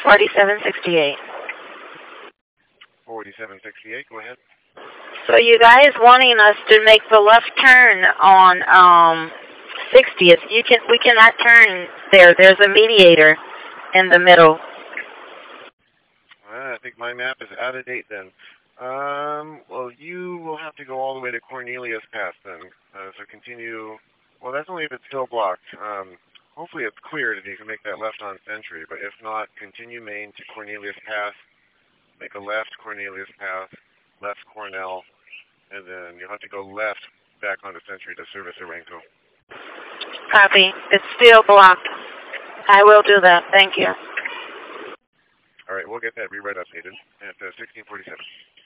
4768. 4768, go ahead. So you guys wanting us to make the left turn on 60th. We cannot turn there. There's a mediator in the middle. I think my map is out of date then. Well, you will have to go all the way to Cornelius Pass then. So continue. Well, that's only if it's still blocked. Hopefully it's cleared and you can make that left on Century. But if not, continue main to Cornelius Pass. Make a left Cornelius Pass, left Cornell, and then you'll have to go left back onto Century to service Aranco. Copy. It's still blocked. I will do that. Thank you. All right, we'll get that rewrite updated at 1647.